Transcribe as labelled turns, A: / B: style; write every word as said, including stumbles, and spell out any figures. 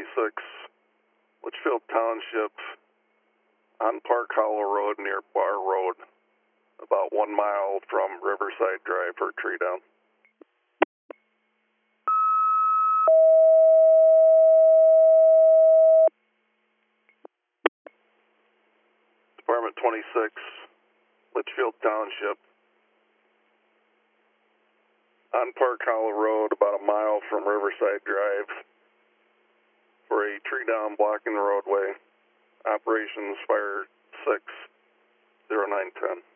A: twenty-six, Litchfield Township, on Park Hollow Road near Bar Road, about one mile from Riverside Drive for tree down. Department twenty-six, Litchfield Township, on Park Hollow Road, about a mile from Riverside Drive, for a tree down blocking the roadway. Operations Fire six zero nine ten.